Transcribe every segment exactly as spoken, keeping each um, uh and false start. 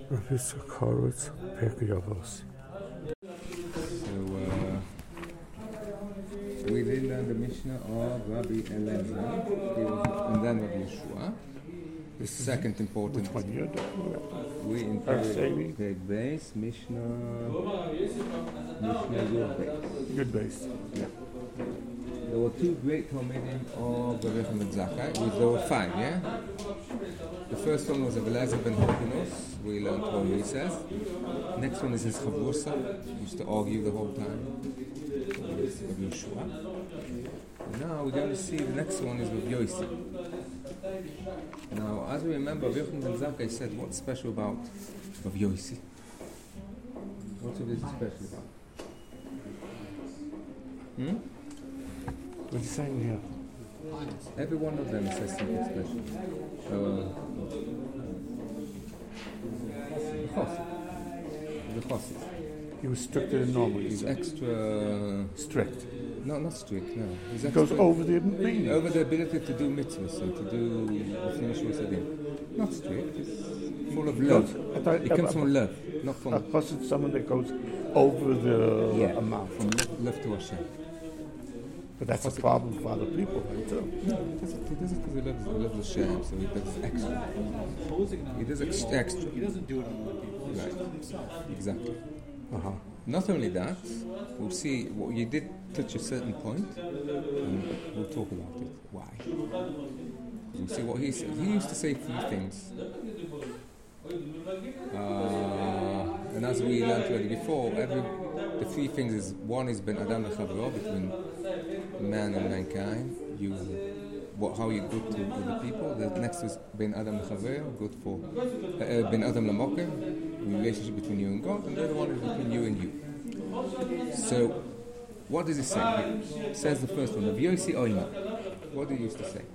Rabbi Sakarot Pekayavos. So uh, we did learn the Mishnah of Rabbi Elazar, he was, and then Rabbi Yeshua. The second important. Which one you We in Peg base, Mishnah, Mishnah Yud base. Good base. Yeah. There were two great Talmidim of Rabbi Yochanan ben Zakkai. There were five, yeah? The first one was Elazar ben Horkinos. We learned what he says. Next one is his Chavursa. He used to argue the whole time. It's Rabbi Yeshua. Now we're going to see the next one is Rabbi Yossi. Now, as we remember, Rabbi Yochanan ben Zakkai said, what's special about Rabbi Yossi? What's it special about? Hmm? What are you saying here? Every one of them says something special. Uh, the chassid. The chassid. He was stricter than normal. He's extra strict. No, not strict. No, he's He extra goes over the meaning. over the ability to do mitzvahs and to do the things we said in. Not strict. He's full of love. Goes, I thought, It comes from love, not from. A chassid is someone that goes over the yeah, amount. from love, love to Hashem. But that's a problem for other people, right, too. No, he does it, he does it because he loves, he loves Hashem, so he does extra. He does ex- extra. He doesn't do it on other people. Right. Exactly. Uh-huh. Not only that, we'll see, well, you did touch a certain point, and we'll talk about it. Why? We'll see what he said. He used to say three things. Uh, and as we learned already before, every, the three things is, one is Ben Adam Lechavro, between man and mankind. You, what, how you good to other people. The next is Ben Adam Lechavro, good for uh, Ben Adam Lamokim, the relationship between you and God, and the other one is between you and you. So, what does he say? He says the first one, Rabbi Yossi Oima. What did he used to say?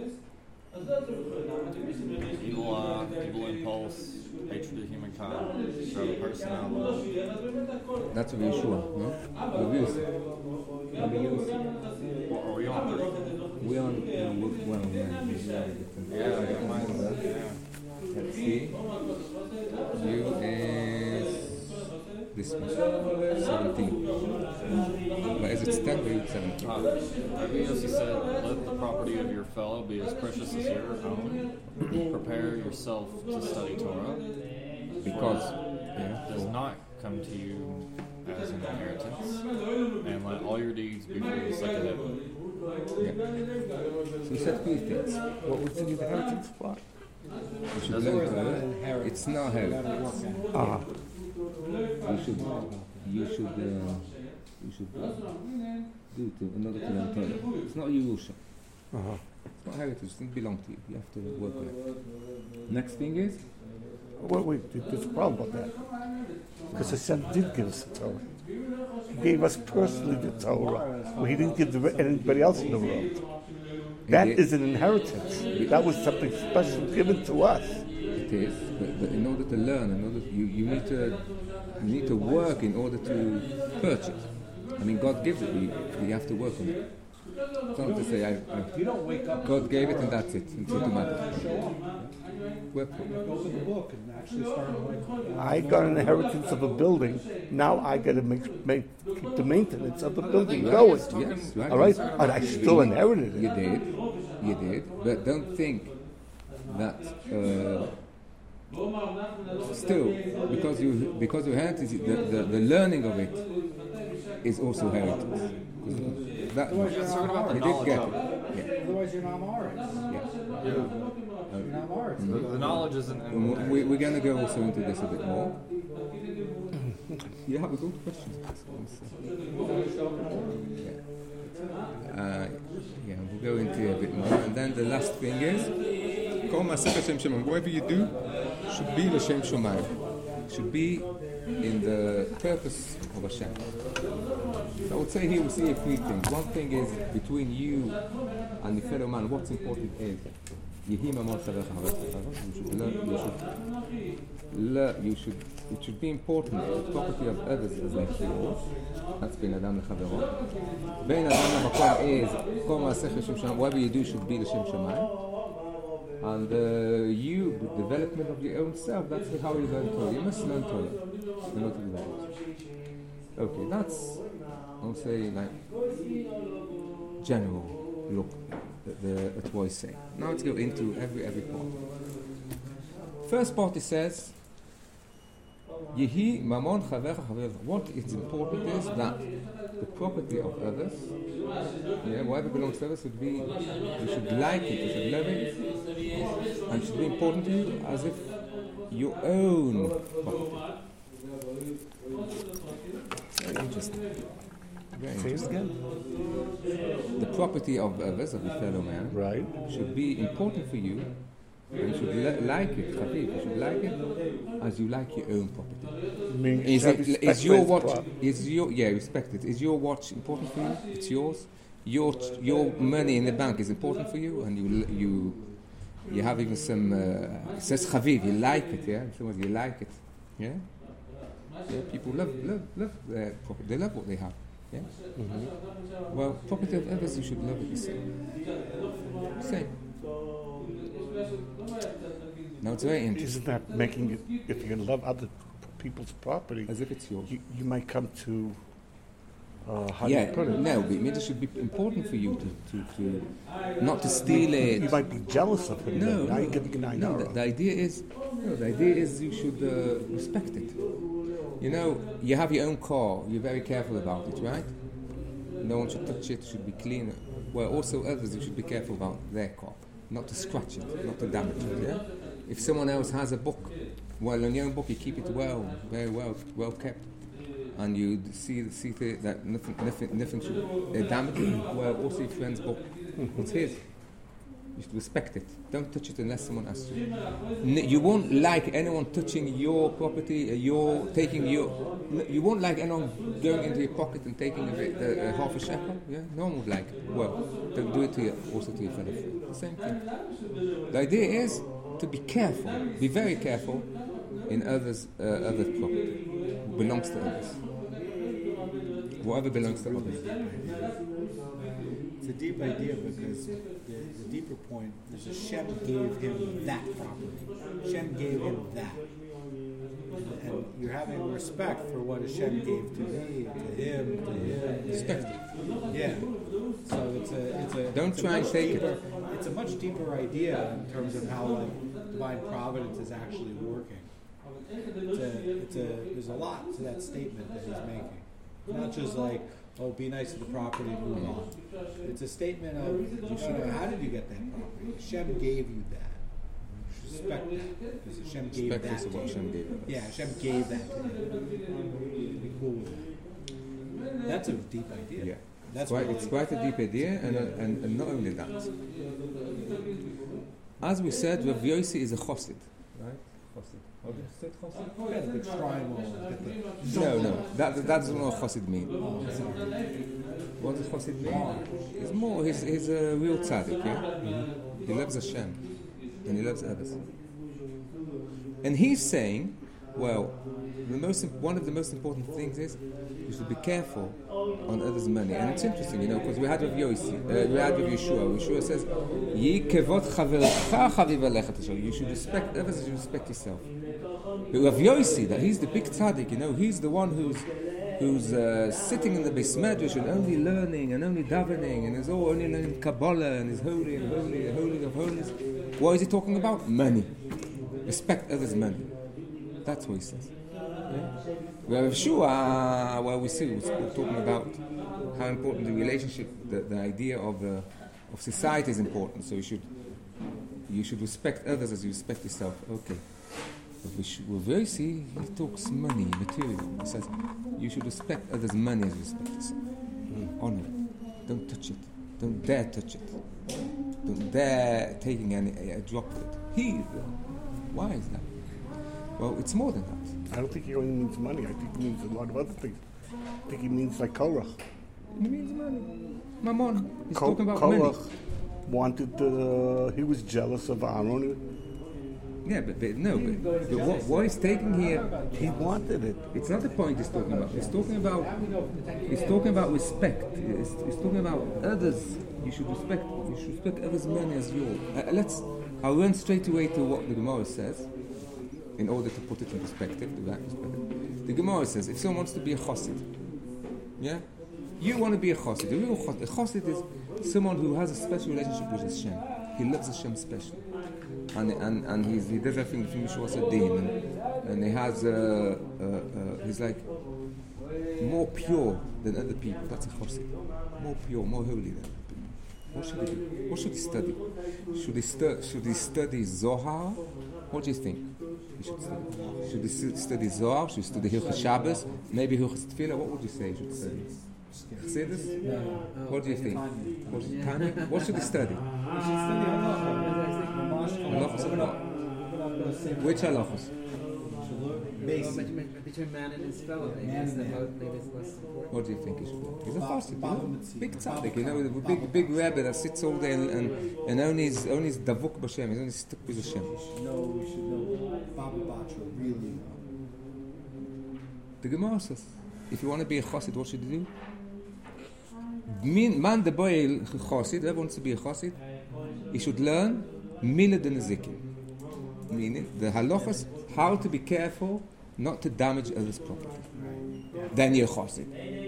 Evil, uh, evil impulse, hatred of humankind, throw the personality. That's Rabbi Yeshua, no? Rabbi Yossi. Rabbi Yossi. What are we on three? We on, no, well, man. Yeah, I got mine. Yeah. Let's see. You is this one, seventeen. But as it stands, you seventeen. Uh, Rabbi Yossi said, let the property of your fellow be as precious as your own. Prepare yourself to study Torah. Because, yeah, It does not come to you as an inheritance. And let all your deeds be for the sake of heaven. yeah. So he said three things. What was the inheritance for? You should learn Torah. It's not heritage. Uh-huh. You should, you should, uh, you should do to in order to learn Torah. It's not Yerusha. Uh-huh. It's not heritage. It doesn't belong to you. You have to work on it. Next thing is, Wait, wait, there's a problem about that. Because Hashem did give us the Torah. He gave us personally the Torah, where He didn't give to anybody else in the world. That did. is an inheritance. That was something special given to us. it is, but, but in order to learn, in order to, you, you need to you need to work in order to purchase. I mean, God gives it, you, you have to work on it. It's not to say, I, I, You don't wake up. God gave it and that's it. It's automatic. Show up. Work for it. Open the book and actually start like. uh, I got an inheritance of a building. Now I got to make, make keep the maintenance of the building going. Yes, right. All right, and I still inherited You it. did, you did, but don't think that uh, still because you because you had it, the, the the learning of it is also heritage. That Otherwise, you're talking about the you did knowledge get of it. it. Yeah. Otherwise, you're not Maris. Yeah. You're not Maris. The, the knowledge isn't. And In, we, we're going to go also into this a bit more. You have a good question. Yeah. Uh, yeah, we'll go into it a bit more. And then the last thing is, Kol Maaseh Hashem Shemayim. Whatever you do should be L'Shem Shemayim. Should be in the purpose of Hashem. So I would say here we see three things. One thing is between you and the fellow man, what's important is Yehi Mamon Savecha Havecha. You should learn, you should learn, you should, it should be important that the property of others is like yours. That's Ben Adam Lechavero. Ben Adam Lamakom is Kol Maaseh Hashem Shemayim. Whatever you do should be L'Shem Shemayim. And uh, you, the development of your own self, that's how you learn Torah. You must learn Torah in order to do that. Okay, that's, I'll say, like, general look at, the, at what he's saying. Now let's go into every every part. First part he says, Yehi mamon chavecha chaver. What is important is that the property of others, yeah, whatever belongs to others, should be, you should like it, you should love it, and it should be important to you as if your own property. Very interesting. Very Say it interesting. again. The property of others, of your fellow man, Right. should be important for you, and you should li- like it, Khabib, you should like it as you like your own property. Meaning Is have it? respect Is for your his watch? prop- Is your yeah? Respect it. Is your watch important for you? It's yours. Your your money in the bank is important for you, and you you you have even some. Uh, it says Chaviv. You like it, yeah. In other words, you like it, yeah. Yeah. People love love love their property. They love what they have, yeah. Mhm. Well, property of others, you should love it the same. Same. Now it's very interesting. Isn't that making it, if you love other p- people's property, As if it's yours. you, you might come to, uh, how Yeah, do you put it? no, but it means it should be important for you to, to, to not to steal it. You might be jealous of him. No, then. Now no, you're getting an no. idea. The, the idea is, no, the idea is you should uh, respect it. You know, you have your own car. You're very careful about it, right? No one should touch it. Should be clean. Well, also others, you should be careful about their car, not to scratch it, not to damage it. Yeah. If someone else has a book, well, in your own book, you keep it well, very well, well kept, and you d- see see to it that nothing, nothing, nothing should uh, damage it. Well, also your friend's book, it's his. You should respect it. Don't touch it unless someone asks you. N- you won't like anyone touching your property, uh, your taking your. n- You won't like anyone going into your pocket and taking a bit, uh, uh, half a shekel. Yeah, no one would like it. Well, don't do it to your, also to your fellow friend. The same thing. The idea is to be careful, be very careful in others, uh, others' property. Belongs to others. Whatever belongs to others. It's a deep idea because the, the deeper point is Hashem gave him that property. Hashem gave him that. And you're having respect for what Hashem gave to me, to him, to him. Respect it. Yeah. So it's a it's a Don't it's a try and much take it. deeper, It's a much deeper idea in terms of how like divine providence is actually working. It's a, it's a, there's a lot to that statement that he's making. Not just like, oh, be nice to the property and move on. It's a statement of, you should know, how did you get that property? Hashem gave you that. You should respect that. Because Hashem gave Respect that is to what you. Hashem gave us. Yeah, Hashem gave that to you. Be cool with that. That's a deep idea. Yeah. That's Quite, really- it's quite a deep idea, and, uh, and, and not only that. As we said, Rav Yossi is a chassid, right? Chassid. How do you say chassid? Yeah, the big shrine wall. Get the, No, no, that, that doesn't what chassid mean. oh, sorry. What does chassid mean? He's more, he's, he's a real tzaddik, yeah? He loves Hashem, and he loves others. And he's saying, well, the most imp- one of the most important things is you should be careful on others' money. And it's interesting, you know, because we had with Yossi, uh, we had with Yeshua. Yeshua says, "Yi kevod chaverecha chaviv alecha tishor." You should respect others as you respect yourself. But with Yossi, that he's the big tzaddik, you know, he's the one who's who's uh, sitting in the Beis Medrash and only learning and only davening and is all only learning Kabbalah and is holy and holy and holy of holies. What is he talking about? Money. Respect others' money. That's what he says. Yeah. Well, with Yeshua, well, we see we're talking about how important the relationship, the, the idea of uh, of society is important. So you should you should respect others as you respect yourself. Okay. But we should, with Yossi, he talks money, material. He says you should respect others' money as you respect yourself. Honor it. Don't touch it. Don't dare touch it. Don't dare taking any a drop of it. He is the Why is that? Well, it's more than that. I don't think he only means money. I think he means a lot of other things. I think he means like Korach. He means money. Mammon. He's Ko- talking about money. Korach wanted, uh, he was jealous of Aaron. Yeah, but, but no, but, but what, what he's taking here, He wanted it. it's not the point he's talking about. He's talking about, he's talking about respect. He's, he's talking about others. You should respect. You should respect others' money as yours. Uh, let's I'll run straight away to what the Gemara says, in order to put it in perspective, the right perspective. The Gemara says, if someone wants to be a chassid, yeah, you want to be a chassid. A real chassid, a chassid is someone who has a special relationship with Hashem. He loves Hashem special, and and and he's, he does everything from Mishwas Adin, and, and he has uh, uh, uh, he's like more pure than other people. That's a chassid. More pure, more holy than other people. What should he do? What should he study? Should he stu- Should he study Zohar? What do you think? He should study. Should he stu- study Zohar? Should he study Hilchos Shabbos? Maybe Hilchos Tefillah? What would you say he should study? Chassidus? No. What do you think? What should, Tanya? What should he study? You should study halacha. Halachos of what? Which halachos? Well, between, between man and his fellow, maybe Man it's the and most, maybe it's less important. What do you think he should do? He's a Ba- chassid, you Baba know? Mitzvah. Big Baba tzaddik, you know, Baba a big, Baba big rebbe that sits all day and, and, and only is only is davuk b'Hashem. He's only stuck with Hashem. You should know, you should know Baba Batra really well. The Gemara says, if you want to be a chassid, what should you do? Min- Man the boy chassid, whoever wants to be a chassid, he should learn milad and nezikin, meaning the halachas, how to be careful not to damage others' property. Then you're chassid.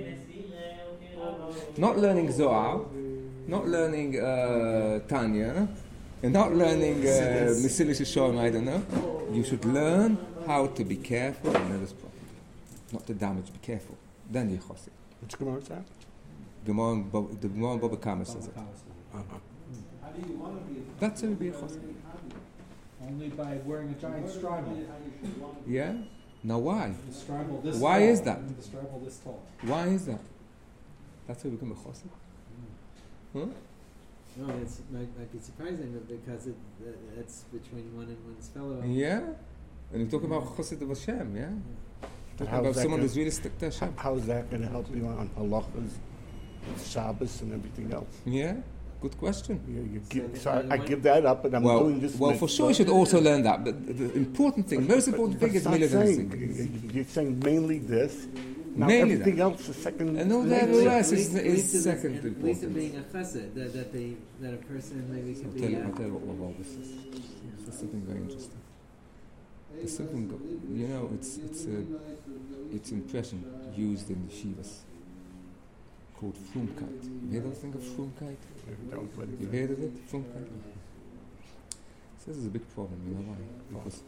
Not learning Zohar, not learning uh, Tanya, and not learning uh, Mesilas Yesharim, I don't know. You should learn how to be careful in others' property. Not to damage, be careful. Then you're chassid. Which Gemara is that? Gemara and Bob- the Gemara and Baba Kama says it. That's how you be a chassid. Only by wearing a giant stribel. Yeah? Now why? The stribel this Why tall. is that? The stribel this tall. Why is that? That's how you become a chassid? Huh? No, it's might, might be surprising, but because it, uh, it's between one and one's fellow. Yeah? And you're talking about chassid of Hashem, yeah? But Talking how's about that someone gonna- who's really stuck to Hashem. How is that going to help you on halachas, Shabbos, and everything else? Yeah? Good question. You, you So give, the- so I, the I one- give that up, and I'm Well, doing this. well, for sure you should also learn that. But the, the important thing, most important thing is milad and nezikin. You're saying mainly this. Now Mainly everything that. else is second. And all that nature. else is, Least- is least of second the- at least of importance. being a chesed, that, that, they, that a person maybe I'll could tell be. you, Uh, I'll tell you what Rav Alvis is. There's something very interesting. There's something, go- you know, it's it's a it's an impression used in the shivas called frumkeit. You heard of the thing of frumkeit? Don't let it You go. heard of it? Frumkeit. So this is a big problem. You know why? Because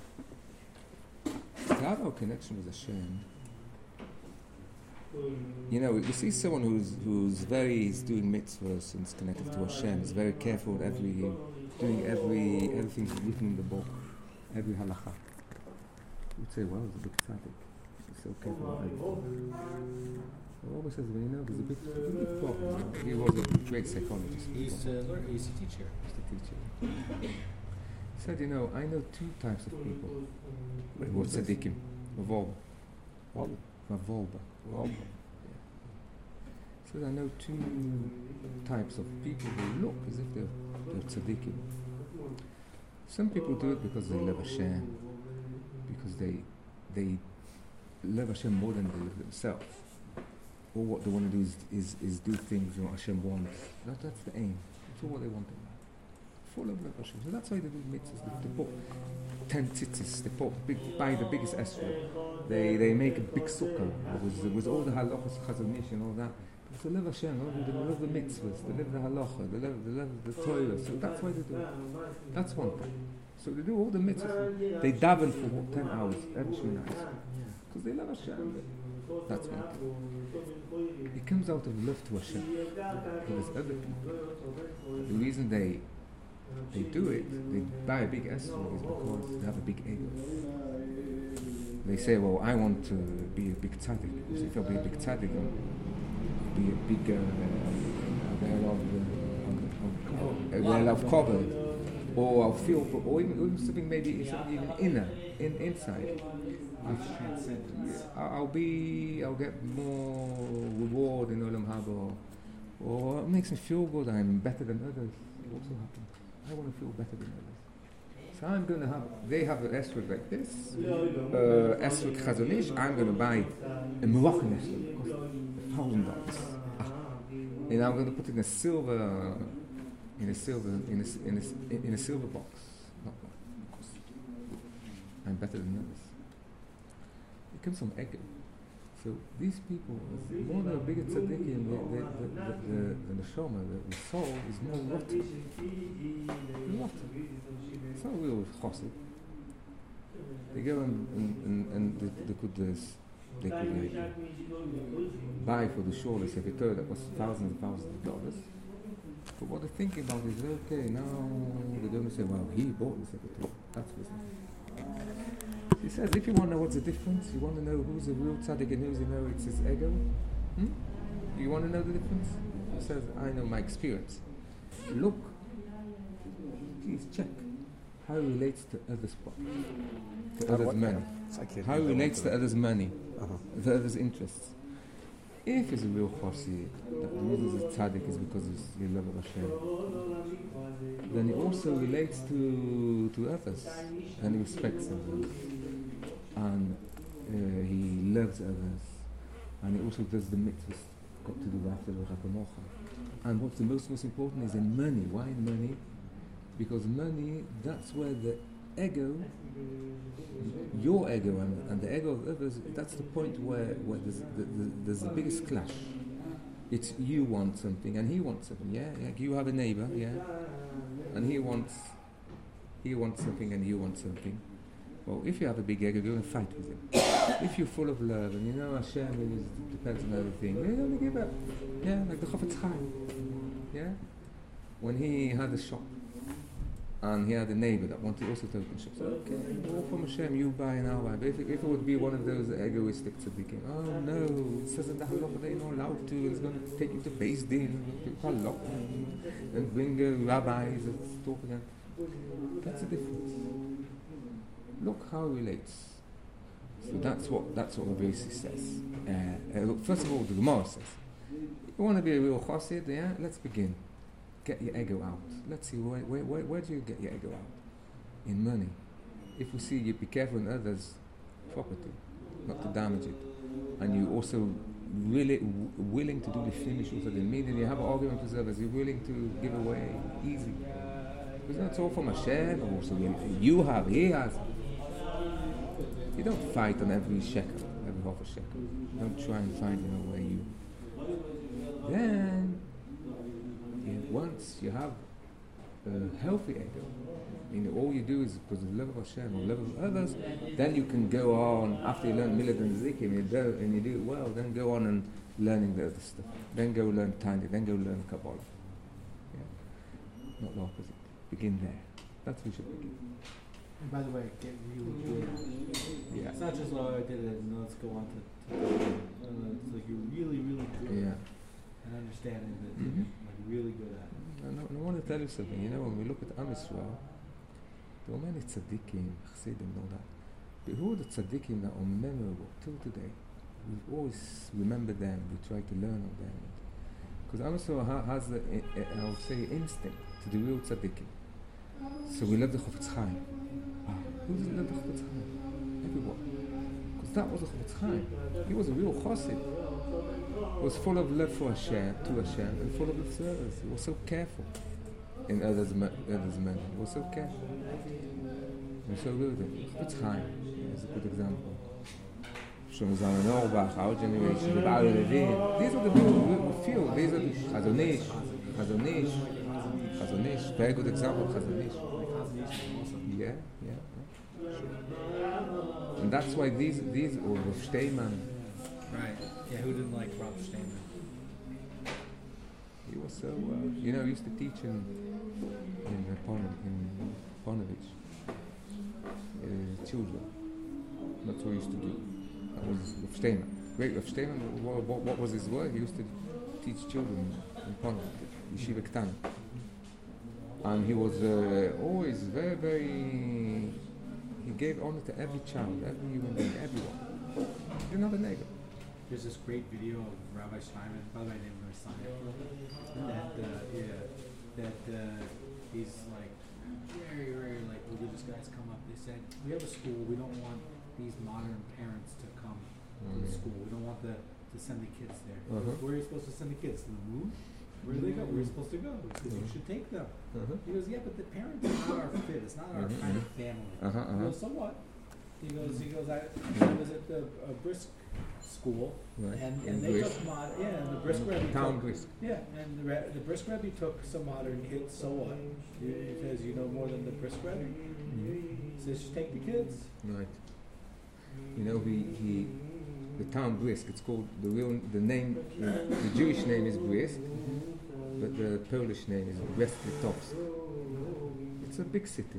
to have our connection with Hashem. You know, you see someone who's who's very is doing mitzvahs and is connected to Hashem, is very careful with every doing every everything written in the book, every halacha. You'd say, well, he's a big tzaddik. He's so careful with everything. I always says, well, you know, there's a big, there's a big problem. You know? He was a great psychologist. He used to learn, he used to teach here. He's the teacher. He said, you know, I know two types of people who are tzaddikim. Vavolba. Vavolba. So I know two types of people who look as if they're, they're tzaddikim. Some people do it because they love Hashem, because they they love Hashem more than they love themselves. Or what they want to do is, is, is do things what Hashem wants. That, that's the aim. That's all what they want in life. Full of love Hashem. So that's why they do mitzvahs. They, they put ten tzitzis. They put big, buy the biggest esrog. They they make a big sukkah with, with all the halachas, chazanish and all that. Because they love Hashem. They love the mitzvahs. They love the halacha. They love, they love the Torah. So that's why they do it. That's one thing. So they do all the mitzvahs. They daven for what, ten hours every Shemini Atzeret. Because they love Hashem. That's one thing. It comes out of love to Hashem. But there's other people. The reason they they do it, they buy a big esrog is because they have a big ego. They say, well, I want to be a big tzaddik. Because if I'll be a big tzaddik, I'll be a big, uh, I'll wear a lot of, uh, I'll wear a lot of cover. Or I'll feel, or even, even something maybe something even inner, in, inside. Which transcendence. I'll, I'll be, I'll get more reward in Olam Haba, or it makes me feel good. I'm better than others. It also happens. I want to feel better than others. So I'm going to have. They have an esrog like this, uh, esrog chazonish. I'm going to buy a Moroccan esrog, cost a thousand dollars. And I'm going to put in a silver, in a silver in a, s- in a, s- in a silver box. Not one, of course. I'm better than others. It comes from ego. So these people, more than a bigger tzaddikim, the the the the, the, the neshama, the, the soul is more rotten. Rotten. It's not real chassid. They go and and, and, and they, they could uh, s- they could like, uh, buy for the shore a sefer Torah that was thousands and thousands of dollars. But what they're thinking about is, okay, now they're going to say, well, he bought the sefer Torah. That's business. He says, if you want to know what's the difference, you want to know who's a real tzaddik and who's, you know, it's his ego. Hmm? You want to know the difference? He says, I know my experience. Look, please check how he relates to others' property, to How others' what? money, I can't how he remember relates what to others' money, Uh-huh. to others' interests. If he's a real chassid, that the reason he's a tzaddik is because he's he loves Hashem, then he also relates to to others and he respects others and uh, he loves others and he also does the mitzvahs got to do after the Chakamocha. And what's the most most important is in money. Why in money? Because money, that's where the ego, your ego and, and the ego of others, that's the point where, where there's, the, the, there's the biggest clash. It's you want something and he wants something, yeah? Like you have a neighbor, yeah? And he wants he wants something and you want something. Well, if you have a big ego, go and fight with him. If you're full of love and you know Hashem is, depends on everything, you're going to give up. Yeah, like the Chafetz Chaim. Yeah? When he had a shop and he had a neighbor that wanted also to open shops. Okay, all from Hashem, you buy and I'll buy. But if it, if it would be one of those egoistic tzaddikim, oh no, it says in the halacha they're not allowed to, it's going to take you to Beis Din, and bring uh, rabbis and talk again. That's the difference. Look how it relates. So that's what that's what the Basi says. Uh, uh, look, first of all, the Gemara says, you want to be a real chassid, yeah? Let's begin. Get your ego out. Let's see, where, where, where, where do you get your ego out? In money. If we see you be careful in others' property, not to damage it, and you also really w- willing to do the finish also, then meaning you have an argument with others, you're willing to give away easy. Because that's all from Hashem, and also you, you have, he has. You don't fight on every shekel, every half a shekel. Don't try and find, you know, where you. Then, yeah, once you have a healthy ego, I mean, all you do is because of the love of Hashem or love of others, then you can go on, after you learn Milad and Zikim, and you do, and you do it well, then go on and learning the other stuff. Then go learn Tanya, then go learn Kabbalah. Yeah. Not the opposite. Begin there. That's where we should begin. And by the way, get really good. Yeah. It's not just, oh, I did it, and let's go on to, to uh, it's like you're really, really good Yeah. and understanding that, Mhm. like really good at it. I, know, I want to tell you something. You know, when we look at Am Yisrael, there are many tzaddikim, chassidim, and all that. But who are the tzaddikim that are memorable till today? We always remember them. We try to learn of them. Because Am Yisrael ha- has, the, I, I would say, instinct to the real tzaddikim. So we love the Chafetz Chaim. Ah, who doesn't love the Chafetz Chaim? Everyone. Because that was the Chafetz Chaim. He was a real chassid. He was full of love for Hashem, to Hashem, and full of love to others. He was so careful in others' ma- others' money. He was so careful. He was so good. Chafetz Chaim is a good example. Shlomo Zalman Auerbach, our generation, the Baal Levin. These are the people we feel. These are the Chazon Ish, Chazon Ish, Chazon Ish. Very good example, Chazon Ish. Yeah, yeah. yeah. And that's why these, these, or Rav Steinman, Right. Yeah, who didn't like Rob Steinman? he was so, uh, you know, he used to teach in, in, uh, Pon- in Ponovich, uh, children. That's what he used to do. That was Rav Steinman. Great Rav Steinman, what, what, what was his work? He used to teach children in Ponovich, Yeshiva Ketana. And he was uh, always very, very, he gave honor to every child, every human being, everyone. He didn't have a neighbor. There's this great video of Rabbi Steinman, by the way, I named my son that, uh, yeah, that uh, he's like, very, very like religious guys come up, they said, we have a school, we don't want these modern parents to come to the Mhm. school, we don't want the, to send the kids there. Uh-huh. Where are you supposed to send the kids? To the moon? Where do they go? We're supposed to go. He says, you should take them. Uh-huh. He goes, yeah, but the parents are not our fit. It's not our Mhm, kind of mhm. family. Uh-huh, He uh-huh. goes, so what? He goes, he goes, I, I was at the uh, Brisk school, Right. and, In and they Brisk. took mod, yeah, and the Brisk Rebbe Town took, Brisk. yeah, and the, Re- the Brisk Rebbe took some modern kids, so what? He, he says, you know more than the Brisk Rebbe? He says, just take the kids. Right. You know, he, he the town Brisk, it's called, the real, the name, the, the Jewish name is Brisk, but the Polish name is Brest-Litovsk. It's a big city.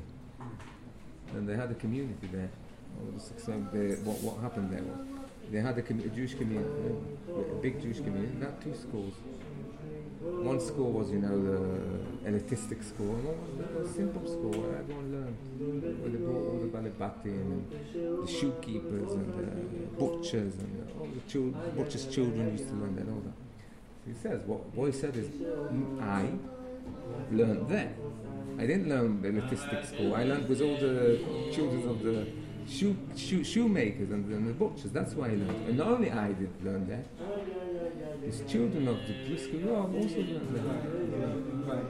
And they had a community there. All the six- so they, what, what happened there was, they had a, com- a Jewish community, a big Jewish community, about two schools. One school was, you know, the elitistic school, and one was the simple school where everyone learned. Where they brought all the balibatim and the shoekeepers and the butchers and uh, all the chil- butchers' children used to learn that and all that. He says, what, what he said is, "Mm, I learned there. I didn't learn the elitistic school. I learned with all the children of the shoe, shoe, shoemakers and, and the butchers. That's why I learned. And not only I did learn that, these children of the Brisker Rav also learned that. Right.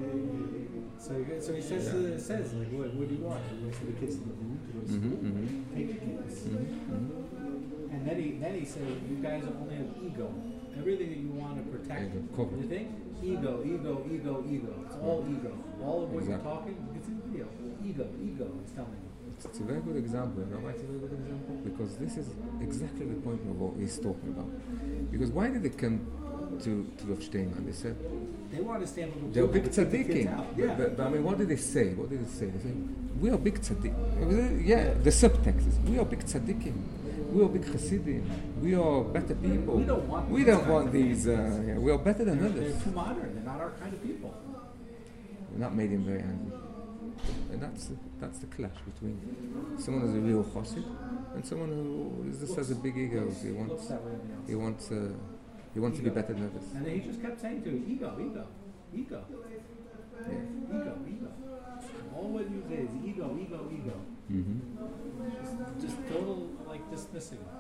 So, he- so he says, to the, says like, what, what do you want? He wants the kids to go to school. Mm-hmm, mm-hmm, Take the kids. mm-hmm. And then he then he said, you guys only have ego. Everything that you want to protect. Ego, cover. You think? Ego, ego, ego, ego. It's all ego. All of what Exactly. you're talking, you can see the video. Ego, ego, he's telling you. It's, it's a very good example, you know why it's a very good example? Because this is exactly the point of what he's talking about. Because why did they come to, to Rav Steinman? They said, They want to stand with the they're big to take the kids tzaddikim. out. But, Yeah. but, but I mean, what did they say? What did they say? They say, we are big tzaddikim. Yeah, the subtext is, we are big tzaddikim. We are big chassidim. We are better people. We don't want We these don't kinds want of these. Uh, yeah, we are better than They're, others. they're too modern. They're not our kind of people. And that made him very angry. And that's the, that's the clash between someone who's a real chassid and someone who is just has a big ego. He Looks wants, that way on the outside. he wants, uh, he wants to be better than others. And then he just kept saying to him, ego, ego, ego, Yeah. ego, ego. All what you say is ego, ego, ego. Mm-hmm. Just, just total, like, dismissing him.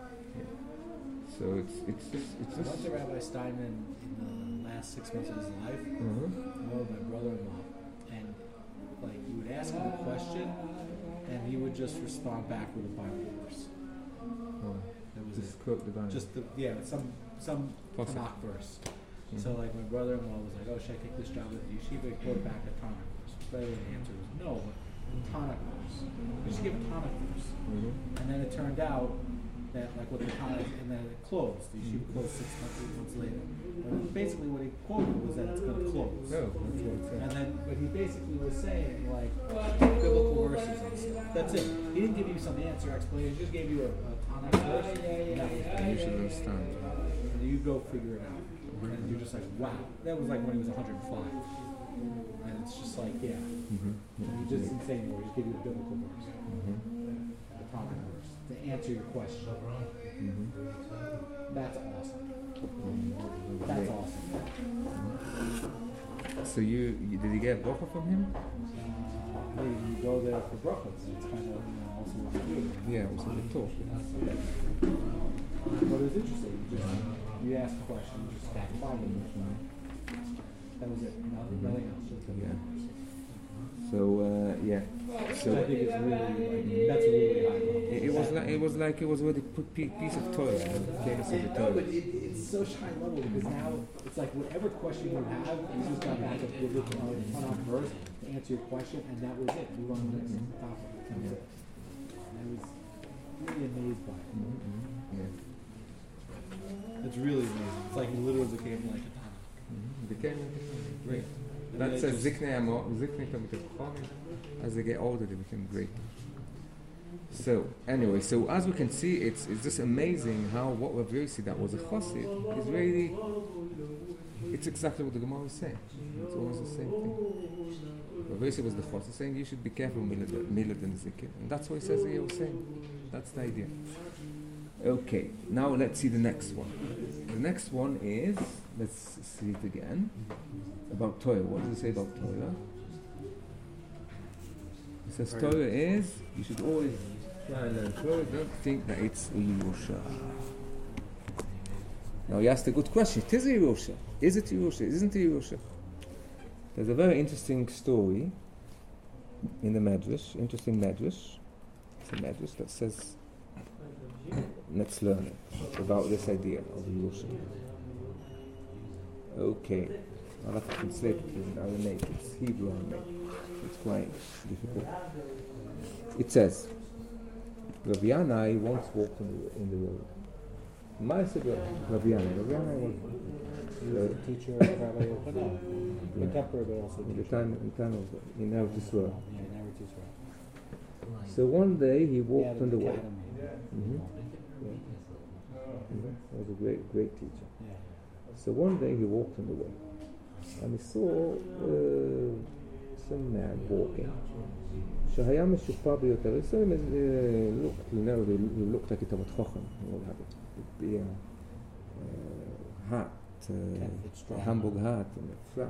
So it's it's just it's I went just. to Rabbi Steinman in the last six months of his life. Uh-huh. I was my brother-in-law, and like you would ask him a question, and he would just respond back with a Bible verse. Oh, That was just it. quote the Bible. Just the, yeah, some some Pasuk. Tanakh verse. Mhm. So like my brother-in-law was like, "Oh, should I take this job at the yeshiva?" He quoted back a Tanakh verse. Right away the answer was no, but Tanakh verse. You just give a Tanakh verse, Mhm. and then it turned out that like what the Tanakh, and then it closed. The yeshiva closed six months, eight months later. But basically, what he quoted was that it's going to close. No, that's what it And says. then, but he basically was saying like biblical verses and stuff. That's it. He didn't give you some answer explanation. He just gave you a, a Tanakh verse. And that was it. And you should understand. And you go figure it out. And you're just like, wow. That was like when he was one hundred five. And it's just like, yeah. Mm-hmm. He just didn't say anymore. He just gave you a biblical verse. Mm-hmm. A Tanakh verse. To answer your question. Mm-hmm. That's awesome. That's awesome. So you, you did you get a bracha from him? Uh, hey, you go there for brachas. It's kind of, you know, also what you do. Yeah, it was a talk. But it was interesting. You just you asked a question, you just got five of them. That was it. Nothing, nothing else. Just Yeah. So uh, yeah. So I So think it's really like that's a really high level. it, it was like it was like it was already put pe- piece of toy, you know, famous of the No, but toy. it, it's so high level because now it's like whatever question you have, you just got back up with it on Tanakh verse to answer your question, and that was it. Move on to the next topic. That was it. And I was really amazed by it. Mm-hmm. Yeah. It's really amazing. It's like it literally became like a Tanakh. Mm-hmm. Became great. And That's then a it just- ziknei amo, ziknei tamid chachamim. As they get older, they become great. So anyway, so as we can see, it's it's just amazing how what Rav Yossi that was a chassid is really. It's exactly what the Gemara is saying. It's almost the same thing. Rav Yossi was the chassid saying you should be careful milad milad and zikr, and that's what he says here. Was saying that's the idea. Okay, now let's see the next one. The next one is let's see it again about Torah. What does it say about Torah? It says Torah is, you should always try and learn Torah, don't think that it's a Yerusha. Now he asked a good question. It is a Yerusha. Is it Yerusha? Isn't it Yerusha? There's a very interesting story in the Medrash, interesting Medrash. It's a Medrash that says, let's learn it, about this idea of Yerusha. Okay, I'll have to translate it in Aramaic. It's Hebrew Aramaic. It's quite difficult. It says, Rav Yanai once walked in the, in the road. Ma'aseh Rav Yanai. Rav Yanai was He was a teacher of Rabbi Yochanan, contemporary, but also in the teacher. time, in time of the, in Eretz Yisrael. Yeah, never teacher. So one day he He walked had on the an way. academy. Mhm. Mhm. He was a great, great teacher. Yeah. So one day he walked on the way, and he saw uh, some man walking. שהיה משופע ביותר. He saw him as uh, looked, you know, he, he looked like a Talmud Chacham. He would have a big uh, hat, uh, a Hamburg hat, and a flat.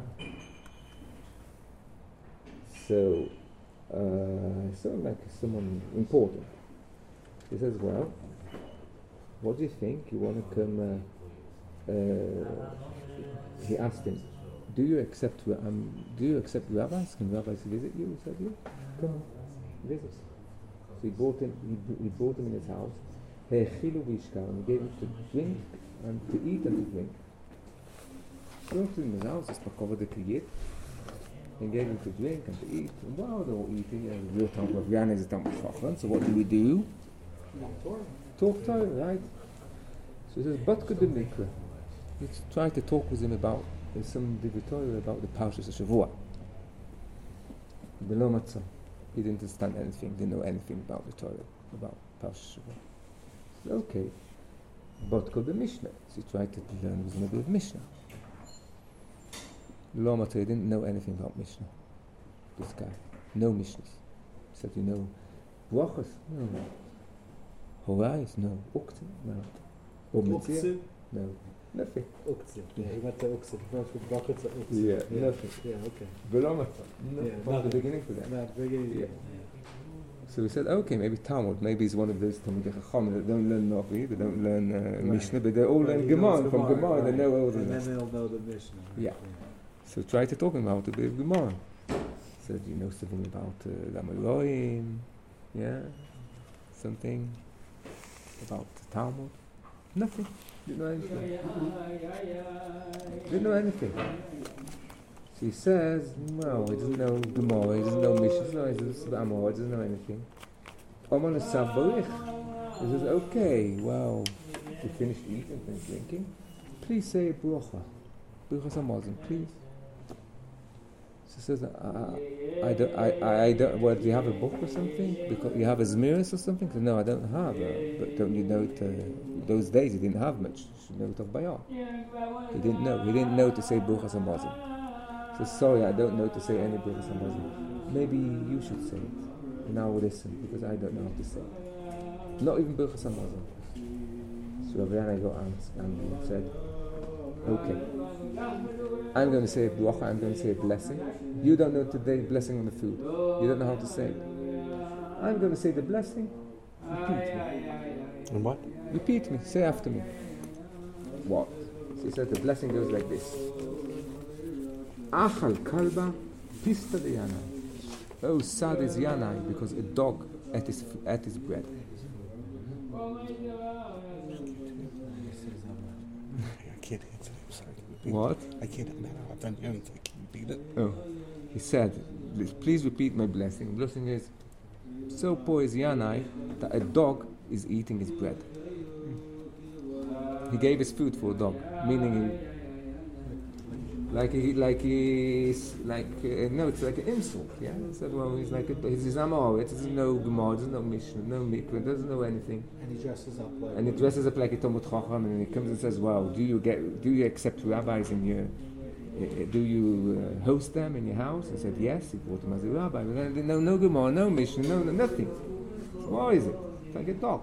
So uh, he saw him like someone important. He says, "Well, what do you think? You want to come?" Uh, Uh, he asked him, "Do you accept? Um, do you accept rabbis? Can rabbis visit you?" He said, "Yeah, come on, visit." So he brought him. He, he brought him in his house. He'echilu v'yishkar, and he gave him to drink and to eat and to drink. Brought him in his house. Just covered the kiyit. And gave him to drink and to eat. And while they were eating, and the real time of Yan is a Talmud Chacham. So what do we do? Talk Torah, right? So he says, "But could the mikveh." Let's try to talk with him about uh, some divitorial about the Parshas Shavua. Below Matzah. He didn't understand anything, didn't know anything about the Torah, about Parshas Shavua. So, okay. But called the Mishnah. So he tried to learn with him a bit of Mishnah. Below Matzah, he didn't know anything about Mishnah. This guy. No Mishnahs. He said, you know, Brachas? No. Horais? No. Uktzim? No. Umetzia? No. Nothing. Uktzim. Yeah, he went to Uktzim. First with buckets of Uktzim. Yeah, yeah. nothing. Yeah, okay. Below Matzah. No, Yeah, from the nothing. beginning to that. Not beginning. Yeah. Yeah. So we said, okay, maybe Talmud, maybe he's one of those Talmud Chacham that don't learn Novi, they don't learn uh, Right. Mishnah, but they all But learn he Gemara, knows and from Gemara, Gemara they right. know all the And then rest. they'll know the Mishnah. Right? Yeah. So try to talk about a bit of Gemara. Said, you know something about uh, Ramaroim, yeah, something about the Talmud, nothing. Didn't know anything. Didn't know anything. So he says, no, he doesn't know Gemara, he doesn't know Mishnah, no, he doesn't know Amor, he doesn't know anything. Oman Asav Barich. He says, okay, well, we finished eating and drinking. Please say a bracha. Bracha Hamazon, please. So he says, uh, I don't, I, I, I don't, well, do you have a book or something? Because you have a Zmiris or something? Said, no, I don't have. Uh, but don't you know it? Uh, those days he didn't have much. You should know it off by heart. He didn't know. He didn't know to say Bracha Hamazon. So sorry, I don't know to say any Bracha Hamazon. Maybe you should say it. And I will listen because I don't know how to say it. Not even Bracha Hamazon. So Rav Yanai got angry and said, okay, I'm going to say a bracha, I'm going to say a blessing. You don't know today blessing on the food. You don't know how to say it. I'm going to say the blessing. Repeat me. And what? Repeat me. Say after me. What? So he said the blessing goes like this. Achal kalba pista de yanai. Oh, sad is yanai because a dog ate his, ate his bread. I can't answer it. I'm sorry. What? I can't. I've done anything. I can't beat it. Oh, he said, please repeat my blessing. The blessing is, so poor is Yanai that a dog is eating his bread. He gave his food for a dog, meaning he, like he, like he's, like, uh, no, it's like an insult, yeah? He said, well, he's like, a, he's Amor, it doesn't know Gemara, doesn't know Mishnah, no Mikveh, doesn't know anything. And he dresses up like. And he dresses up like a Talmud Chacham, and he comes and says, "Well, do you get, do you accept rabbis in your, uh, do you uh, host them in your house?" I said, "Yes." He brought him as a rabbi. But no, no Gemara, no Mishnah, no, no nothing. So what is it? It's like a dog.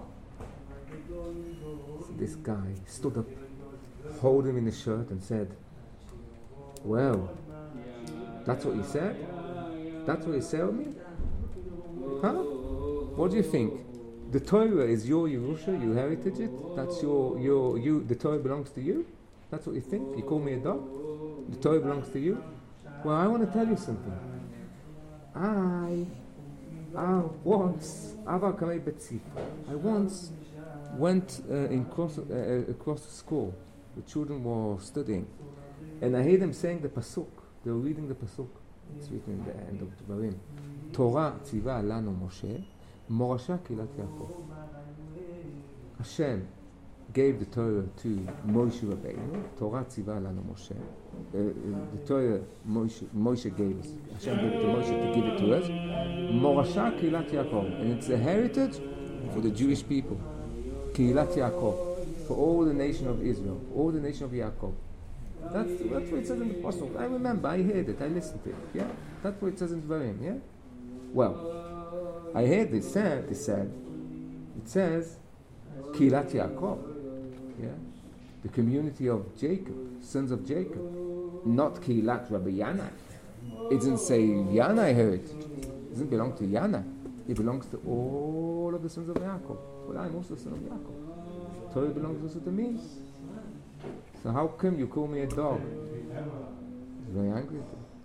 So this guy stood up, hold him in his shirt, and said, "Well, that's what you said? That's what you said of me? Huh? What do you think? the Torah is your Yerusha, you heritage it. That's your, your, you. The Torah belongs to you. That's what you think. You call me a dog. The Torah belongs to you. Well, I want to tell you something. I, I once, Ava Kamei Betzipah. I once went uh, in cross, uh, across the school. The children were studying, and I heard them saying the pasuk. They were reading the pasuk. It's written in the end of Devarim. Torah tziva lanu Moshe, morasha kilat Yaakov. Hashem gave the Torah to Moshe Rabbeinu. Torah tziva lanu Moshe. Uh, uh, the Torah Moshe, Moshe gave us. Hashem gave it to Moshe to give it to us. Morasha kilat Yaakov, and it's a heritage for the Jewish people. Kilat Yaakov. For all the nation of Israel, all the nation of Yaakov. That's, that's what it says in the Apostle. I remember, I heard it, I listened to it. Yeah, that's what it says in Dvarim. Yeah. Well, I heard it said. It said, it says, Kilat Yaakov. Yeah, the community of Jacob, sons of Jacob, not Kilat Rabbi Yanai. It doesn't say Yanai heritage. It doesn't belong to Yanai. It belongs to all of the sons of Yaakov. Well, I'm also a son of Yaakov. Torah belongs also to me. So how come you call me a dog? He's very angry at him.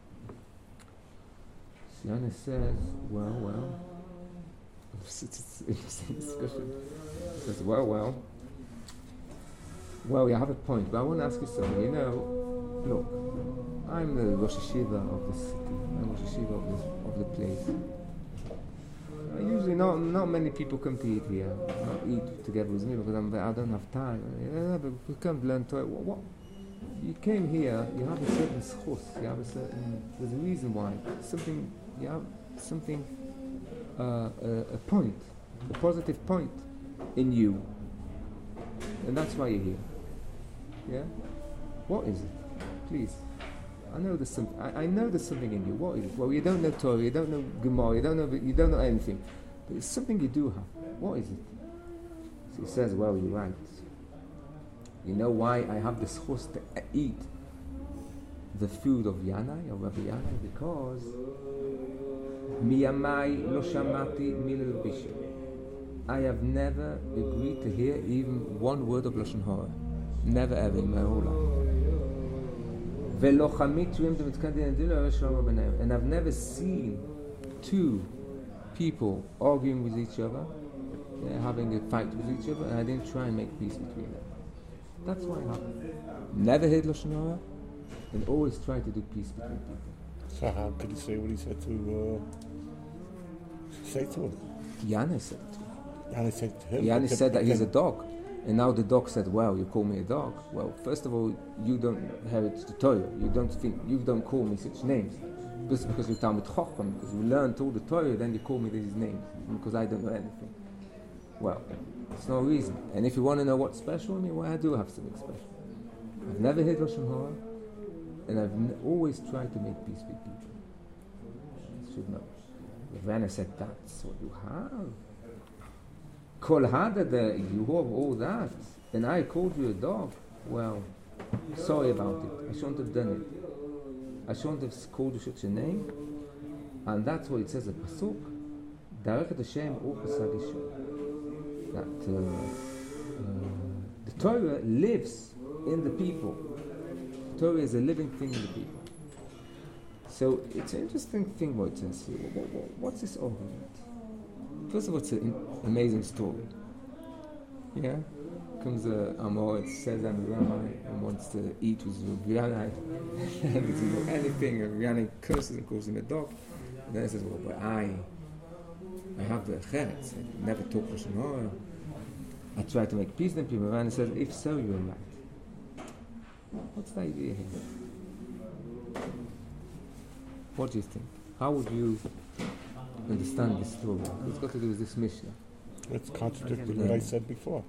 Siana says, well, well. It's, it's an interesting discussion. He says, well, well. Well, you have a point, but I want to ask you something. You know, look, I'm the Rosh Hashiva of the city. I'm Rosh Hashiva of the, of the place. Uh, usually not not many people come to eat here, not eat together with me because I'm, I don't have time. Yeah, but we come to learn Torah. What, what? You came here, you have a certain schus, you have a certain, there's a reason why. Something, you have something, uh, a, a point, a positive point in you. And that's why you're here. Yeah? What is it? Please. I know there's some. I, I know there's something in you. What is it? Well, you don't know Torah, you don't know Gemara, you don't know. You don't know anything. But it's something you do have. What is it? So he says, "Well, you're right. You know why I have this chus to eat the food of Yanai, of Rabbi Yanai? Because miyamai lo shamati milul bishul. I have never agreed to hear even one word of lashon hara. Never ever in my whole life." And I've never seen two people arguing with each other, yeah, having a fight with each other, and I didn't try and make peace between them. That's why I happened. Never heard Lashon Hara, and always try to do peace between people. So how could he say what he said to uh, say to him? Yanai said it to him. Yanai said to him. Yanai said that he's a dog. And now the dog said, well, you call me a dog. Well, first of all, you don't inherit the Torah. You don't think, you don't call me such names. Just because you're Talmid Chacham, because you learned all the Torah, then you call me these names, because I don't know anything. Well, it's no reason. And if you want to know what's special in me, well, I do have something special. I've never heard Lashon Hara, and I've n- always tried to make peace with people. You should know. Ravana said, that's what you have. Kol hada, you have all that, and I called you a dog. Well, sorry about it. I shouldn't have done it. I shouldn't have called you such a name. And that's what it says in Pasuk. Darechet Hashem Urchas Hagishon. That uh, uh, the Torah lives in the people. The Torah is a living thing in the people. So it's an interesting thing what it says here. What, what, what's this argument? First of all, it's an amazing story. Yeah? Comes a Amor, it says I'm a rabbi and wants to eat with Yanai. And doesn't know anything, and Yanai curses and calls him a dog. And then he says, well, but I, I have the cheretz, I never talk Lashon Hara. I try to make peace with people. And he says, if so, you're right. What's the idea here? What do you think? How would you understand this story? What's got to do with this Mishnah? It's contradicting what I said before.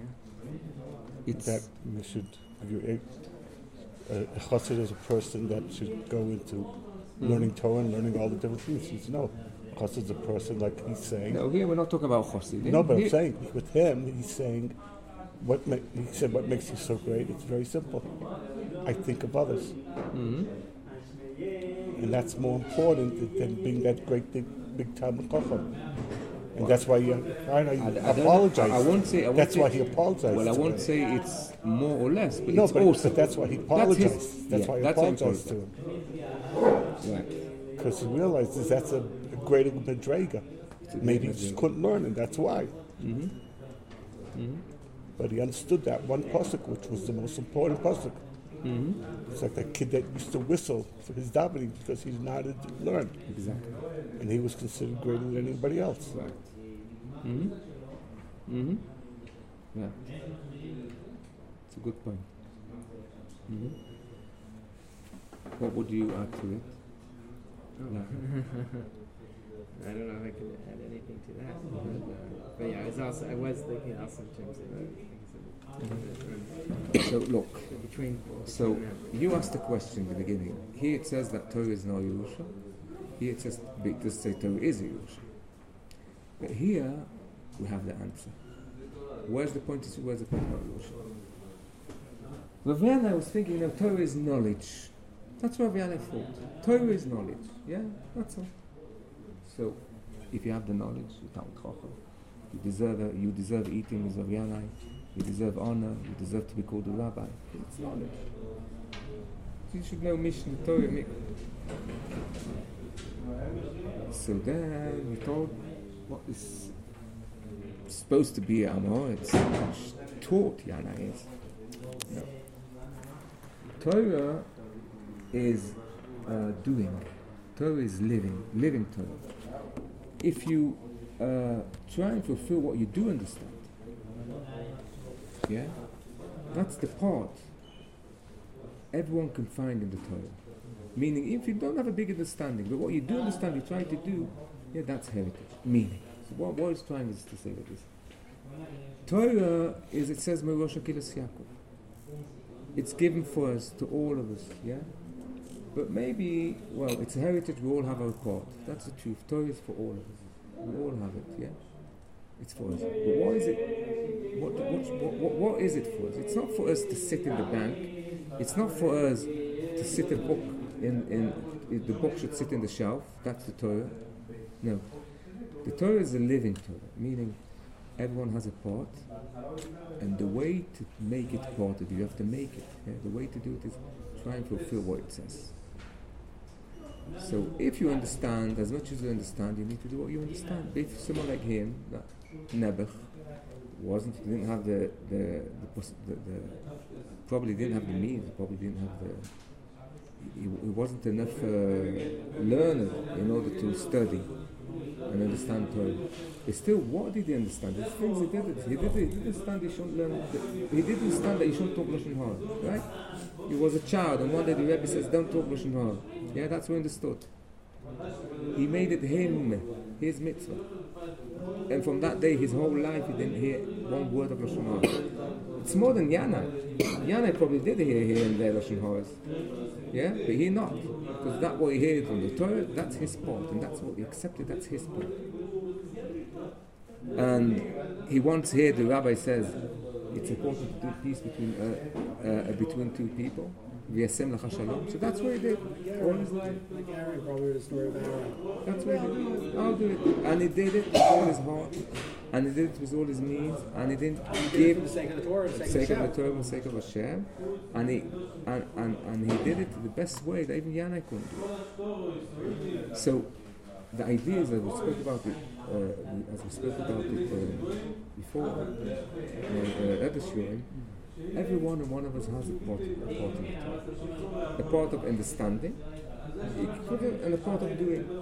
It's That you should, you, a, a chassid is a person that should go into mm. learning Torah and learning all the different things. He says, no, a chassid is a person, like he's saying. no, here we're not talking about chassid. No, but here, I'm saying, with him, he's saying, what ma- he said, what makes you so great? It's very simple. I think of others. Mm-hmm. And that's more important than being that great big, big Talmid Chacham. And that's why he kind I, I of don't- apologized. I, I won't say. I won't That's say, why he apologized. Well, I to won't him. say it's more or less, but No, it's but, also. but that's why he That's apologized. his- That's yeah, why he that's what I'm apologized to talking him. Right. Because he realizes that's a, a greater madrega. Maybe he just couldn't learn, and that's why. Mm-hmm. Mm-hmm. But he understood that one pasuk, which was the most important pasuk. Mm-hmm. It's like that kid that used to whistle for his davening because he's not to learn, Exactly. and he was considered greater than anybody else. Right. Mm-hmm. Mm-hmm. Yeah. It's a good point. Mm-hmm. What would you add to it? No. I don't know if I can add anything to that. But, uh, but yeah, I was also I was thinking also in terms of uh, things So look. of between. So you asked the question in the beginning. Here it says that Torah is not Yerusha. Here it says it does say Torah is Yerusha. But here we have the answer. Where's the point? Is where's the point about Yerusha? Rav Yana was thinking, you know, Torah is knowledge. That's what Rav Yana thought. Torah is knowledge. Yeah, that's all. So, if you have the knowledge, you Talmid Chacham, you deserve a, you deserve eating with Rav Yana, you deserve honor, you deserve to be called a rabbi. It's knowledge. You should know Mishnah, Torah, Mikvah. So then we thought, what is supposed to be Amor? It's taught Yana is. No. Torah is uh, doing. Torah is living, living Torah. If you uh, try and fulfill what you do understand, yeah, that's the part everyone can find in the Torah. Meaning, if you don't have a big understanding, but what you do understand, you try to do, yeah, that's heritage. Meaning, so what, what is trying to say with this? Torah is, it says, Merosh Akilas Yaakov. It's given for us, to all of us, yeah? But maybe, well, it's a heritage, we all have our part. That's the truth. Torah is for all of us. We all have it, yeah? It's for us. But what is it? What, what, what, what, what is it for us? It's not for us to sit in the bank. It's not for us to sit a book in, in, in the book should sit in the shelf. That's the Torah. No. The Torah is a living Torah, meaning everyone has a part, and the way to make it part of you, you have to make it. Yeah? The way to do it is try and fulfill what it says. So if you understand, as much as you understand, you need to do what you understand. If someone like him, that Nebuch, wasn't, he didn't have the, the, the, poss- the, the probably didn't have the means, probably didn't have the, he, he wasn't enough uh, learner in order to study and understand Torah. But still, what did he understand? The things he did it. He did, he did understand he shouldn't learn, he did understand that he shouldn't talk Lashon Hara, right? He was a child, and one day the Rebbe says, don't talk Lashon Hara. Yeah, that's what he understood. He made it him, his mitzvah. And from that day, his whole life, he didn't hear one word of Lashon Hara. It's more than Yana. Yana probably did hear here and there Lashon Haras. Yeah, but he not. Because that what he heard from the Torah, that's his part, and that's what he accepted, that's his part. And he once heard the rabbi says, it's important to do peace between uh, uh, between two people. V'yasem l'cha shalom. So that's what he did. All his life. Like Aaron, probably the story of Aaron. That's what he did. I'll do it. And he did it with all his heart. And he did it with all his means. And he didn't He did it give for the sake of the Torah, for for the the sake sake of of the Torah, for the sake of Hashem. And he and, and, and he did it the best way that even Yanai couldn't do. So the idea is that we spoke about it, uh, as we spoke about it uh, before, uh, at the Shurim, every one and one of us has a part, a part of it. A part of understanding, and a part of doing.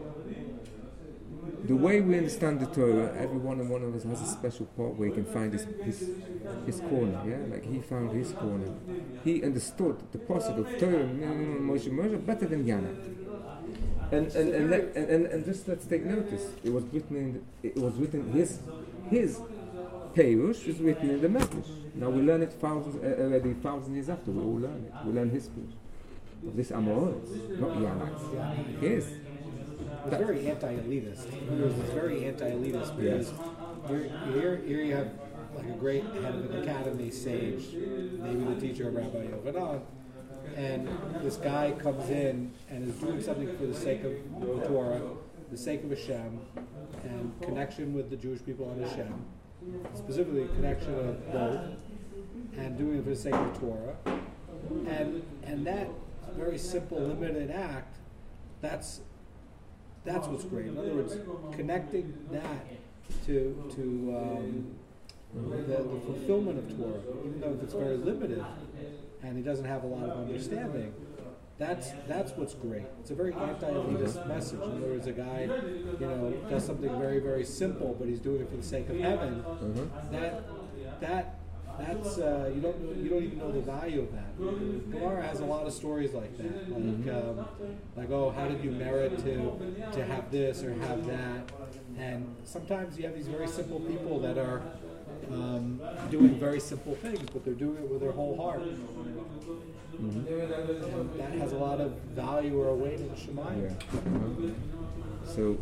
The way we understand the Torah, every one and one of us has a special part where he can find his his, his corner, yeah? Like he found his corner. He understood the process of Torah, Moshe Moshe, better than Yana. And and and, let, and and and just let's take notice. It was written in the, it was written his his Perush is written in the Medrash. Now we learn it thousands uh, already thousand years after. We all learn it. We learn his Perush. This Amoritz, not Yanak's. His. It was very anti-elitist. It was very anti-elitist because here, here, here you have like a great head of an academy, sage, maybe the teacher of Rabbi Yochanan, and this guy comes in and is doing something for the sake of the Torah, the sake of Hashem and connection with the Jewish people and Hashem, specifically connection of both, and doing it for the sake of Torah, and and that very simple, limited act, that's that's what's great. In other words, connecting that to to um, the, the fulfillment of Torah, even though if it's very limited and he doesn't have a lot of understanding, that's that's what's great. It's a very anti-elitist message. In other words, a guy, you know, does something very, very simple, but he's doing it for the sake of heaven. Mm-hmm. That that that's uh, you don't you don't even know the value of that. Gemara has a lot of stories like that, like Mm-hmm. um, like oh, how did you merit to to have this or have that? And sometimes you have these very simple people that are um, doing very simple things, but they're doing it with their whole heart. Mm-hmm. And that has a lot of value or weight in Shemayim. Yeah. Uh-huh. So,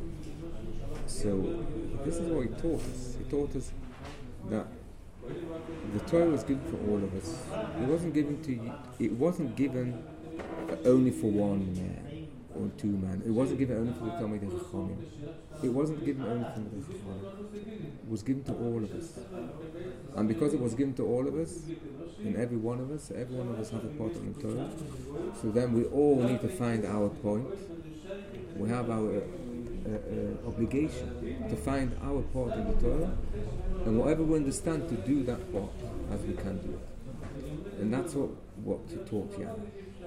so this is what he taught us. He taught us that the Torah was given for all of us. It wasn't given to you, it wasn't given only for one man or two men. It wasn't given only for the Talmidei Chachamim. It wasn't given only for the Chachamim. It was given to all of us. And because it was given to all of us, and every one of us, every one of us has a part of the Torah. So then we all need to find our point. We have our uh, uh, obligation to find our part in the Torah, and whatever we understand to do that part as we can do it. And that's what what he taught Yaakov.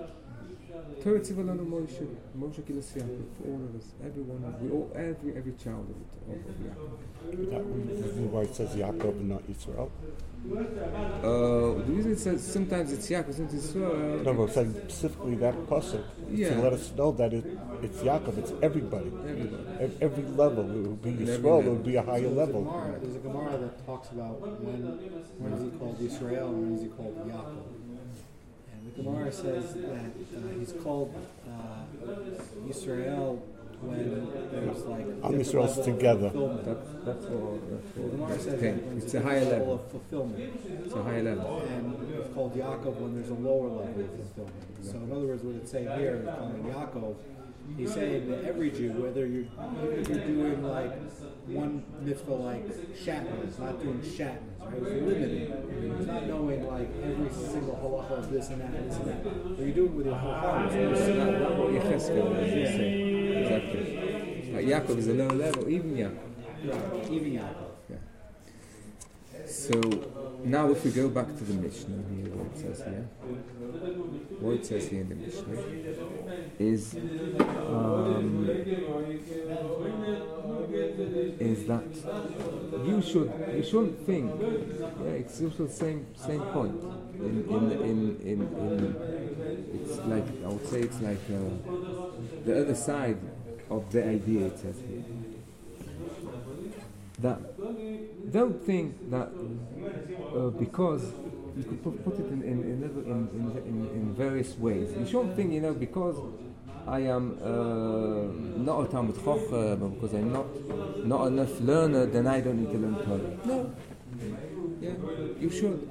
Torah Tzivalanu Moshe, Moshe Kilas Yaakov, for all of us, everyone, we all, every every child of, it, of, of Yaakov. That reason why it says Yaakov and not Yisrael. Uh, the reason it says sometimes it's Yaakov, sometimes it's Yisrael. No, but I'm saying specifically that pasuk Yeah. to let us know that it, it's Yaakov, it's everybody. Everybody. Ev- Every level. It would be And every Yisrael, it level. would be a higher There's a level. Gemara, there's a Gemara that talks about when when is he called Yisrael and when is he called Yaakov. And the Gemara says that uh, he's called uh, Yisrael when there's like Am different Yisrael's level of together. fulfillment. That, that's what, that's The what Gemara says okay. that when It's there's a higher level level. of fulfillment, It's a higher level. and it's called Yaakov when there's a lower level of fulfillment. So in other words, what it's saying here, it's calling Yaakov, he's saying that every Jew, whether you're even if you're doing like one mitzvah like shatnez, not doing shatnez, right? It's limited. It's not knowing like every single halacha of this and that and this and that. But you're doing it with your whole heart. So you're That's saying, not what Yechezkel is Yeah. saying. Exactly. Like Yaakov is a lower level, even Yaakov. right, even Yaakov. Yeah. So now if we go back to the Mishnah here, what it says here, what it says here in the Mishnah is um, is that you should you shouldn't think, yeah, it's also the same same point. In in in in, in it's like I would say it's like uh, the other side of the idea it says here. That don't think that uh, because you could put, put it in in, in, in, in in various ways. You shouldn't think, you know, because I am uh, not a Talmud Chacham, because I'm not not enough learner, then I don't need to learn Torah. No, yeah, you should.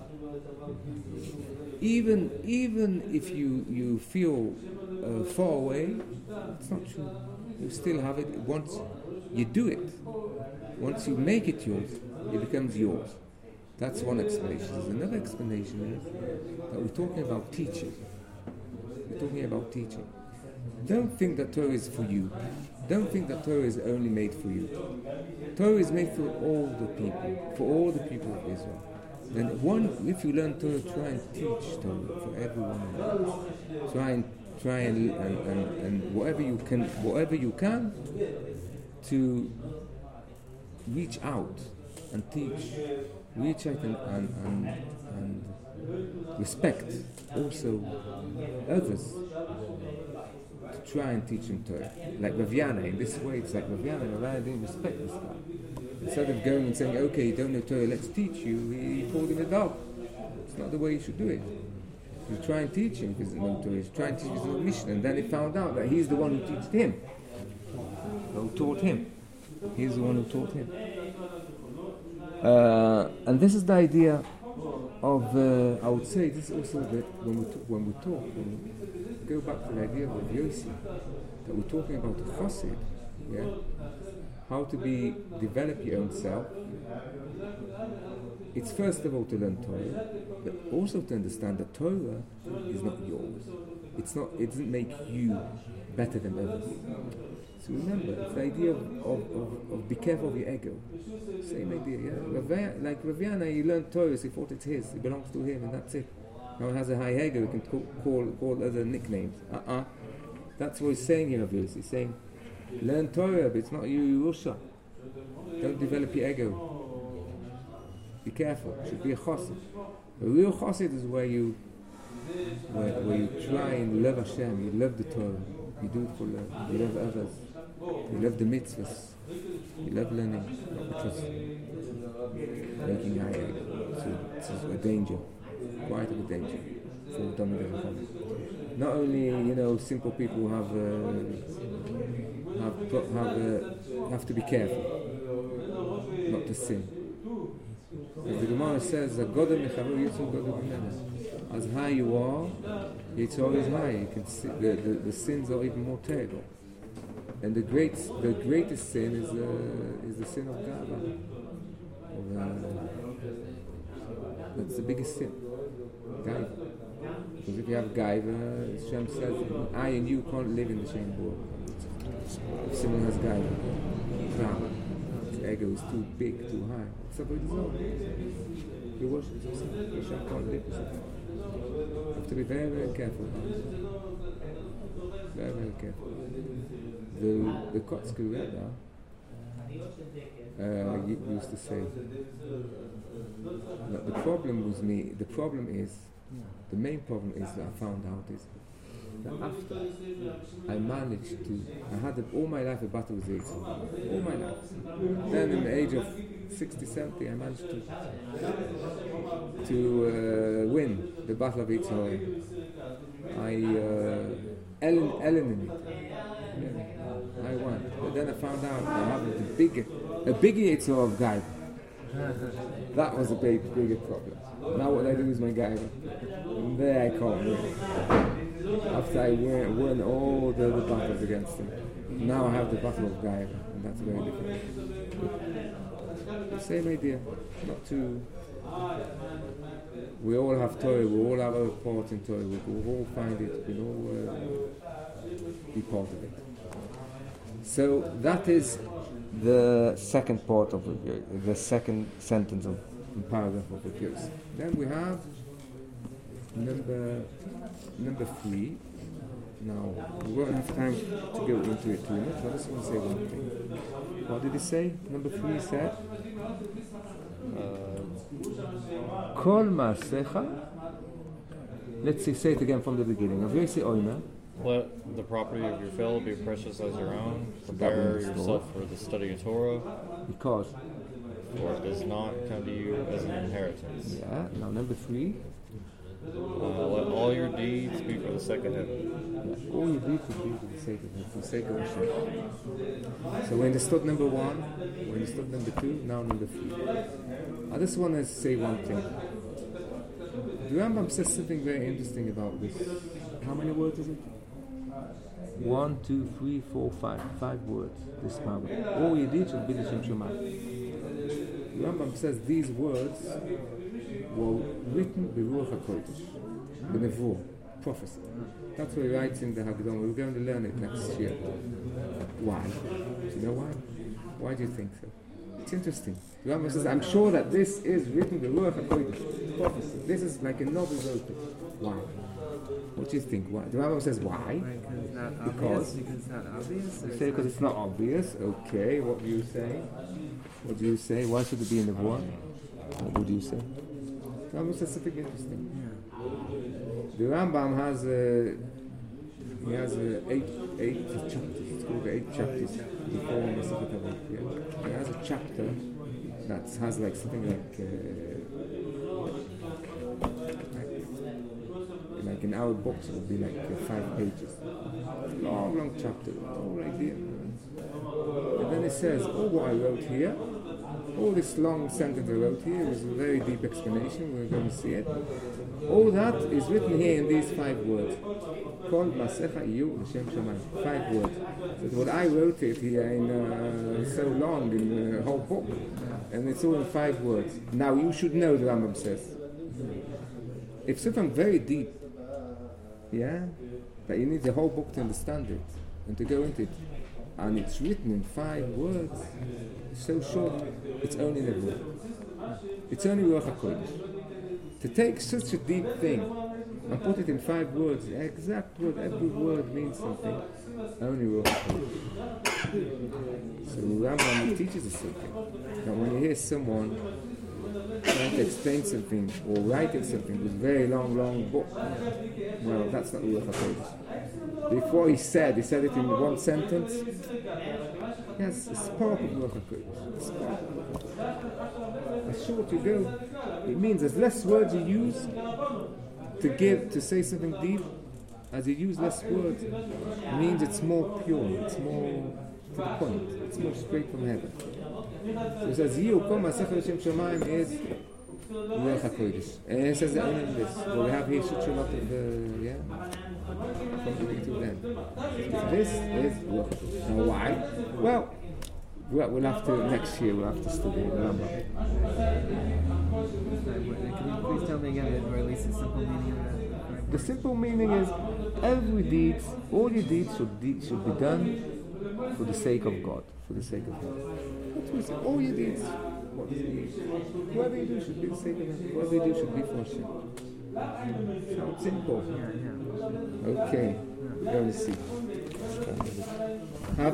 Even even if you you feel uh, far away, it's not true. You still have it. Once you do it, once you make it yours, it becomes yours. That's one explanation. There's another explanation is that we're talking about teaching. We're talking about teaching. Don't think that Torah is for you. Don't think that Torah is only made for you. Torah is made for all the people, for all the people of Israel. Then one, if you learn Torah, try and teach Torah for everyone. Try and try and and, and, and whatever you can, whatever you can, to reach out and teach, reach out and and, and, and respect also others. To try and teach him Torah, like Rav Yana. In this way, it's like Rav Yana. Rav Yana didn't respect this guy. Instead of going and saying, "Okay, you don't know Torah, let's teach you," he called him a dog. It's not the way you should do it. You try and teach him because he doesn't know Torah. You try and teach his own mission, and then he found out that he's the one who taught him, who taught him. He's the one who taught him. Uh, and this is the idea of. Uh, I would say this is also that when we t- when we talk, when we go back to the idea of Yossi, that we're talking about a chassid. yeah, how to be develop your own self. It's first of all to learn Torah, but also to understand that Torah is not yours. It's not. It doesn't make you better than others. So remember, it's the idea of, of, of, of be careful of your ego. Same idea, yeah. Rav, like Rav Yana, he learned Torah, he thought it's his, it belongs to him, and that's it. Now he has a high ego, he can call call, call other nicknames. Uh-uh. That's what he's saying here, obviously. He's saying, learn Torah, but it's not you, Yerusha. Don't develop your ego. Be careful. It should be a chassid. A real chassid is where you, where, where you try and love Hashem. You love the Torah. You do it for love. You love others. You love the mitzvahs. You love learning. Not just making high ego. So it's a danger. Quite a danger for Dominant Chacham. Not only, you know, simple people have uh, have have uh, have to be careful not to sin. As the Gemara says, "Godel mechaver yitzur godel b'mena." As high you are, it's always high. You can see the, the, the sins are even more terrible. And the great the greatest sin is uh, is the sin of gava. Or, uh, that's the biggest sin. Gaiva. Because if you have Gaiva, Hashem says, I and you can't live in the same boat. If someone has Gaiva, proud, his ego is too big, too high, it's about his own. He worships himself. Hashem can't live with him. You have to be very, very careful. Very, very careful. The, the Kotzker Rebbe uh, used to say that the problem with me, the problem is, the main problem is that I found out is that after I managed to, I had a, all my life a battle with AIDS, all my life. Then in the age of sixty, seventy, I managed to to uh, win the battle of AIDS. I uh, Ellen, Ellen in it. Yeah, I won. But then I found out I have a bigger, a bigger Yitzhak of guy. That was a big, bigger problem. Now what I do is my guy. And there I can't win. After I won, won all the other battles against him. Now I have the battle of Gaiva, and that's very different. The same idea. Not too... We all have Torah, we all have our part in Torah, we will all find it, we all uh, be part of it. So that is the second part of the, the second sentence of the paragraph of the verse. Then we have number number three. Now we won't have time to go into it too much. I just want to say one thing. What did he say? Number three he said, Kol ma'asecha. Let's see, say it again from the beginning. Avesi oimer. Let the property of your fellow be precious as your own. Prepare yourself for the study of Torah. Because. For it does not come to you as an inheritance. Yeah. Now number three. Uh, let all your deeds be for the sake of heaven. Yeah. All your deeds should be for the sake of heaven, for the sake of Hashem. So we understood number one, we understood number two, now number three. I just want to say one thing. The Rambam says something very interesting about this. How many words is it? One, two, three, four, five. Five words. This paragraph. All you did should be the Shem Shomai. The Rambam says these words were written by Ruach HaKodesh, the Nevuah, prophecy. That's what he writes in the Haggadah. We're going to learn it next year. Why? Do you know why? Why do you think so? It's interesting. The Rambam says, I'm sure that this is written by Ruach HaKodesh, prophecy. This is like a novel wrote it. Why? What do you think? Why? The Rambam says why? Because it's not obvious. you say because it's not obvious. Okay, what do you say? What do you say? Why should it be in the war? What would you say? The Rambam says something interesting. The Rambam has a he has a eight eight chapters. It's called the eight chapters before Masechet Avot. Yeah. He has a chapter that has like something like. Uh, Like in our books, it would be like uh, five pages. Long, long chapter, the whole idea. And then it says, all what I wrote here all this long sentence I wrote here was a very deep explanation. We're going to see it. All that is written here in these five words. Kol Masecha Iyu L'Shem Shamayim. Five words. But what I wrote it here in uh, so long in the whole book, and it's all in five words. Now you should know, the Rambam says, if something very deep, yeah, but you need the whole book to understand it and to go into it, and it's written in five words, it's so short, it's only Nebuah. It's only Ruach HaKodesh. To take such a deep thing and put it in five words, the exact word, every word means something, only Ruach HaKodesh. So Rambam teaches us something. Now when you hear someone trying to explain something or writing something with a very long, long book, well, that's not Ruach HaKodesh. Before he said, he said it in one sentence. Yes, a spark of Ruach HaKodesh. A spark. As short you go, it means as less words you use to give, to say something deep, as you use less words, it means it's more pure, it's more to the point, it's more straight from heaven. So it says, Yiyu Kol Masecha L'Shem Shamayim is Ruach HaKodesh. And it says only in this. Well, we have here such a lot of, uh, yeah, from the beginning to the end. This is Ruach HaKodesh. Now why? Well, well, we'll have to, next year we'll have to study the Rambam. Can you please tell me again, or at least the simple meaning of that? The simple meaning is every deed, all your deeds should, de- should be done for the sake of God, for the sake of God. That's what it says. All your deeds, what does it mean? Whatever you do should be the sake of God. Whatever you do should be for Hashem. Sounds simple. Yeah, yeah. Okay, we're going to see. Have